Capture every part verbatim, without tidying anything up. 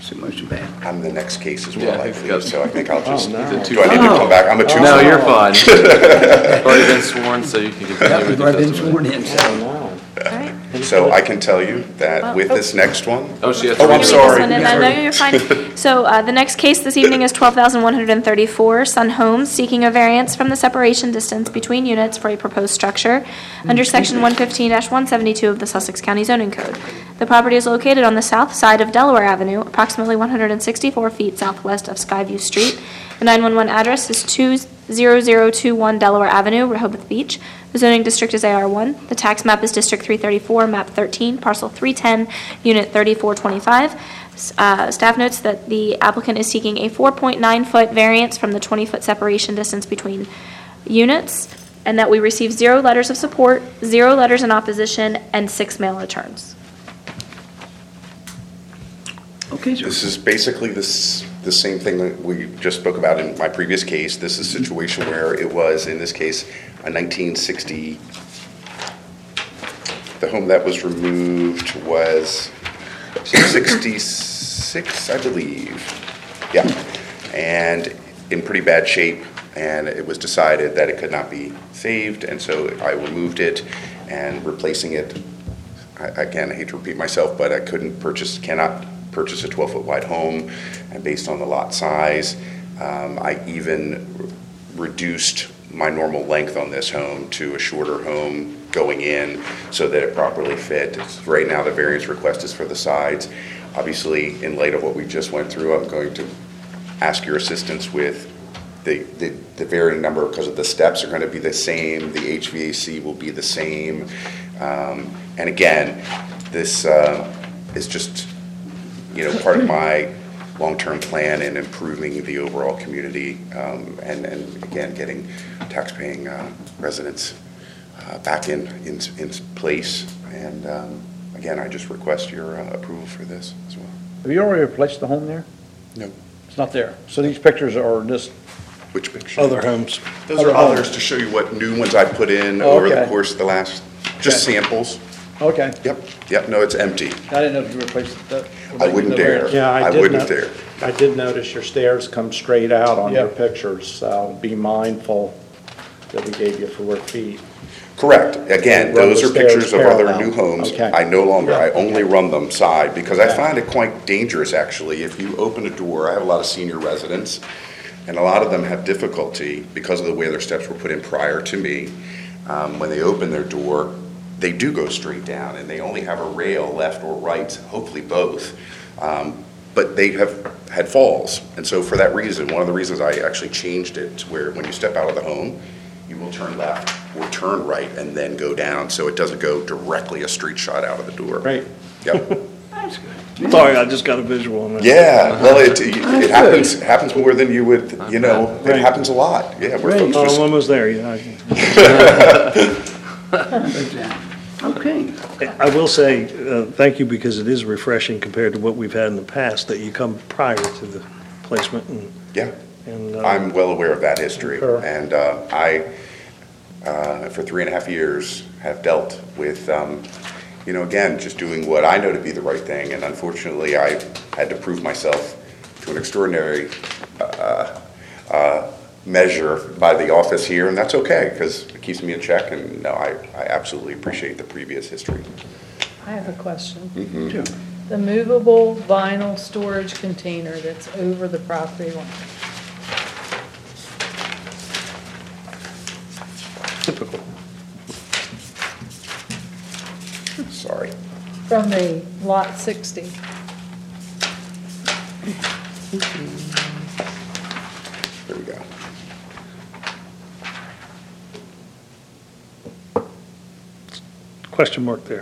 So motion passed. I'm the next case as Yeah, well, I he's believe, got- so I think I'll just, Oh, do no. He's a two- I need to come back? I'm a two. No, you're fine. You've already been sworn, so you can Yeah, continue with we've your already been testimony. sworn in, so. Oh, no. All right. So I can tell you that with this next one, Oh, she has to Oh, I'm read it. sorry. This one, and I know you're fine. So uh, the next case this evening is twelve thousand one hundred thirty-four, Sun Homes, seeking a variance from the separation distance between units for a proposed structure under Section one fifteen one seventy-two of the Sussex County Zoning Code. The property is located on the south side of Delaware Avenue, approximately one hundred sixty-four feet southwest of Skyview Street. The nine one one address is two zero zero two one Delaware Avenue, Rehoboth Beach. The zoning district is A R one. The tax map is District three thirty-four, Map thirteen, Parcel three ten, Unit thirty-four twenty-five. Uh, Staff notes that the applicant is seeking a four point nine foot variance from the twenty foot separation distance between units, and that we received zero letters of support, zero letters in opposition, and six mail returns. Okay, sir. this is basically this, the same thing that we just spoke about in my previous case. This is a situation where it was, in this case, a nineteen sixty, the home that was removed was sixty-six, I believe. Yeah, and in pretty bad shape, and it was decided that it could not be saved, and so I removed it, and replacing it, I, again, I hate to repeat myself, but I couldn't purchase, cannot purchase a twelve foot wide home, and based on the lot size, um, I even reduced my normal length on this home to a shorter home going in so that it properly fit. It's- Right now, the variance request is for the sides. Obviously, in light of what we just went through, I'm going to ask your assistance with the, the, the varying number, because of the steps are going to be the same, the H V A C will be the same. Um, and again, this uh, is just, you know, part of my long-term plan in improving the overall community, um, and, and again, getting tax-paying uh, residents uh, back in, in, in place. And um, again, I just request your uh, approval for this as well. Have you already replaced the home there? No. It's not there. So these pictures are just Which picture? Other homes. Those are other others to show you what new ones I put in Oh, over the okay. course of the last, just Okay. samples. Okay. Yep, yep, no, it's empty. I didn't know if you replaced that. I wouldn't dare. Yeah, I I did wouldn't not- dare. I did notice your stairs come straight out on your Yeah. pictures, so be mindful that we gave you four feet. Correct. Again, Run those the are pictures stairs of other parallel. new homes. Okay. I no longer, I only Okay. run them side, because I Okay. find it quite dangerous, actually. If you open a door, I have a lot of senior residents, and a lot of them have difficulty because of the way their steps were put in prior to me. Um, When they open their door, they do go straight down, and they only have a rail left or right, hopefully both. Um, But they have had falls, and so for that reason, one of the reasons I actually changed it to where when you step out of the home, you will turn left or turn right and then go down, so it doesn't go directly a straight shot out of the door. Right. Yep. That's good. Sorry, I just got a visual on that. Yeah, well, it, it happens, happens more than you would, you know, it Right. happens a lot. Yeah, where Right. folks Oh, I'm just, almost there, yeah. I- Okay. I will say, uh, thank you, because it is refreshing compared to what we've had in the past, that you come prior to the placement and, yeah, and. uh, I'm well aware of that history. Sure. And uh, I, uh, for three and a half years, have dealt with, um, you know, again, just doing what I know to be the right thing. And unfortunately, I had to prove myself to an extraordinary uh, uh, measure by the office here, and that's okay, because it keeps me in check. And no, I, I absolutely appreciate the previous history. I have a question. Sure. The movable vinyl storage container that's over the property line, Typical. Sorry. from the lot sixty, There we go. Question mark there.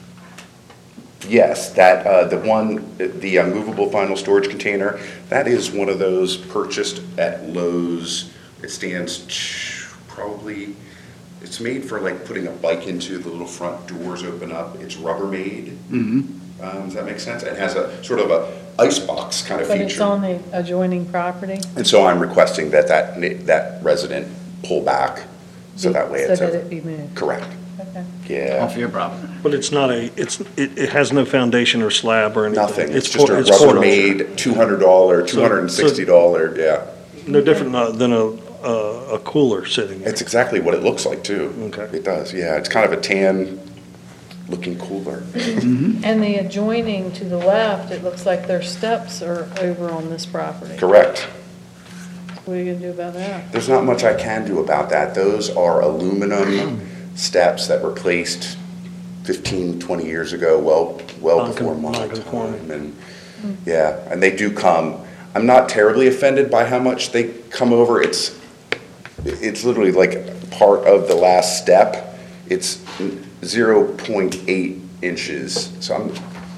Yes, that, uh, the one, the uh, movable vinyl storage container, that is one of those purchased at Lowe's. It stands ch- probably, it's made for like putting a bike into, the little front doors open up. It's Rubbermaid. Mm-hmm. Um, Does that make sense? It has a sort of a icebox kind of but feature. it's on the adjoining property? And so I'm requesting that that, na- that resident pull back, so that way it's So that a, it be moved? correct. Okay. Yeah, Off your property. But it's not a, it's, it, it has no foundation or slab or anything. nothing. It's just por- a it's portable. Rubbermaid, two hundred dollars, two hundred sixty dollars, yeah. No different not- than a, a a cooler sitting there. It's exactly what it looks like, too. Okay. It does, yeah. It's kind of a tan-looking cooler. And the adjoining to the left, it looks like their steps are over on this property. Correct. What are you gonna do about that? There's not much I can do about that. Those are aluminum steps that were placed fifteen, twenty years ago, well, well before Non-con- my non-conforming. time. And, yeah, and they do come. I'm not terribly offended by how much they come over. It's, it's literally like part of the last step. It's zero point eight inches, so I'm,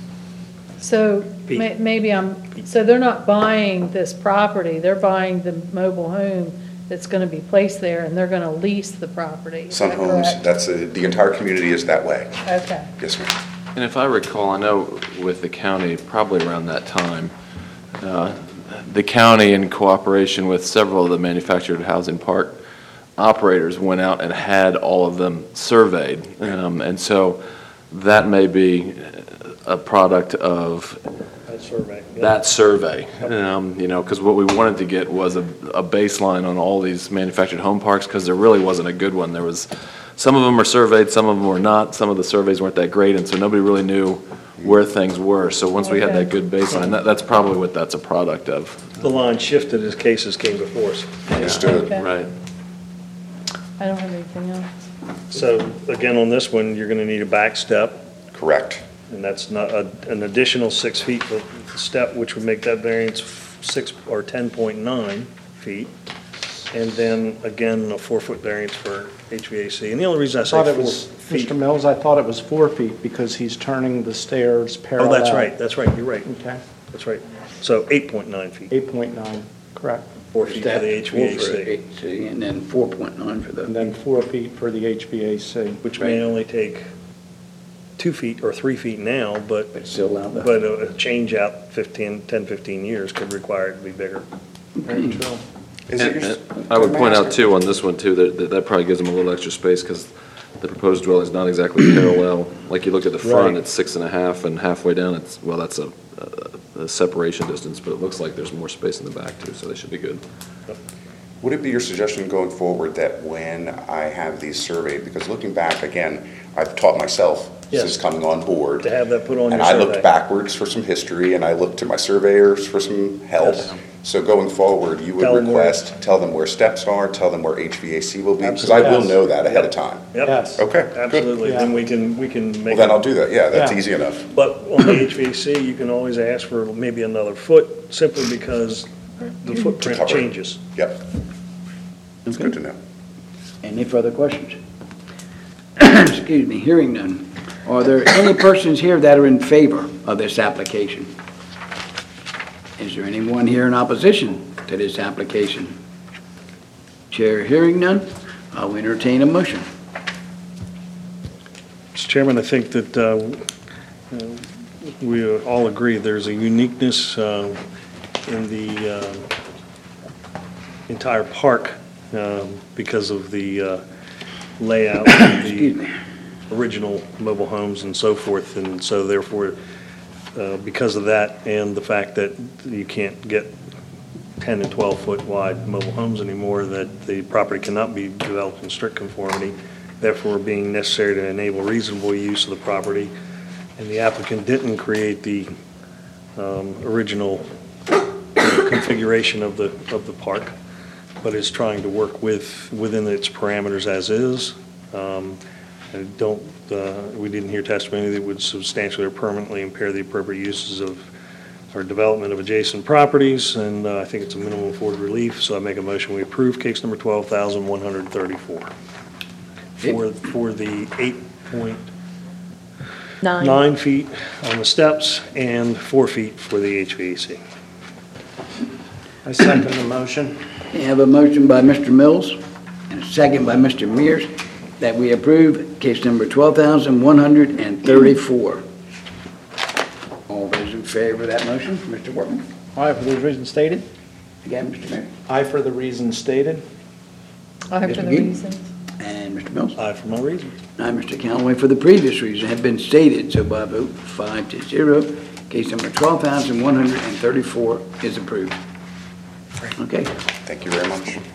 So Feet. may- maybe I'm, so they're not buying this property, they're buying the mobile home that's gonna be placed there, and they're gonna lease the property. Is Sun that Homes, correct? that's, a- the entire community is that way. Okay. Yes, ma'am. And if I recall, I know with the county, probably around that time, uh, the county, in cooperation with several of the manufactured housing park operators, went out and had all of them surveyed. Um, And so that may be a product of That survey. yeah. that survey, um, you know, because what we wanted to get was a, a baseline on all these manufactured home parks, because there really wasn't a good one. There was, some of them are surveyed, some of them were not, some of the surveys weren't that great, and so nobody really knew where things were. So once we had that good baseline, that, that's probably what that's a product of. The line shifted as cases came before us. Understood. Okay. Right. I don't have anything else. So again, on this one, you're gonna need a back step, Correct. and that's not, a- an additional six feet for the step, which would make that variance six, or ten point nine feet. And then, again, a four-foot variance for H V A C. And the only reason I I thought say it four was, feet. Mister Mills, I thought it was four feet because he's turning the stairs Oh, parallel. that's right, that's right, you're right, Okay, that's right. So eight point nine feet, eight point nine, correct. four feet for the H V A C, H V A C, and then four point nine for And the, then four feet for the H V A C. which may only take two feet or three feet now, but, but still allow the. but a a change out fifteen, ten, fifteen years could require it to be bigger. Very true. Is it And- your- and I would point out too, on this one too, that, that- that probably gives them a little extra space, because the proposed dwelling is not exactly parallel. Like you look at the front, Right. it's six and a half, and halfway down, it's, well, that's a, a- a separation distance, but it looks like there's more space in the back too, so they should be good. Would it be your suggestion going forward that when I have these surveyed, because looking back, again, I've taught myself since Yes. coming on board. To have that put on your And I survey. looked backwards for some history, and I looked to my surveyors for some help. Yes. So going forward, you would Tell them where- request, tell them where steps are, tell them where H V A C will be, because I will Absolutely. know that ahead of time. Yep. Yes. Okay, good. Absolutely, Yeah. then we can, we can Well, make. then I'll do that, yeah, that's Yeah. easy enough. But on the H V A C, you can always ask for maybe another foot, simply because the footprint cover it. changes. Yep. It's good to know. Any further questions? Excuse me, hearing none. Are there any persons here that are in favor of this application? Is there anyone here in opposition to this application? Chair hearing none, I'll entertain a motion. Mister Chairman, I think that uh, uh, we all agree there's a uniqueness uh, in the uh, entire park um, because of the uh, layout of Excuse the me. original mobile homes and so forth. And so therefore, uh, because of that and the fact that you can't get ten and twelve foot wide mobile homes anymore, that the property cannot be developed in strict conformity, therefore being necessary to enable reasonable use of the property. And the applicant didn't create the um, original configuration of the, of the park, but is trying to work with, within its parameters as is. Um, I don't, uh, we didn't hear testimony that would substantially or permanently impair the appropriate uses of, or development of adjacent properties, and uh, I think it's a minimum afforded relief, so I make a motion, we approve case number twelve thousand one hundred thirty-four. For, for the eight point Nine. nine feet on the steps and four feet for the H V A C. I second the motion. We have a motion by Mister Mills and a second by Mister Mears that we approve case number twelve thousand one hundred thirty-four. All those in favor of that motion, Mister Workman? Aye, for the reasons stated. Again, Mister Mayor? Aye, for the reasons stated. I have Mister for the McGee? reasons. And Mister Mills? Aye for my reasons. Now, Mister Callaway, for the previous reason, have been stated, so by a vote five to zero, case number twelve thousand one hundred thirty-four is approved. Okay. Thank you very much.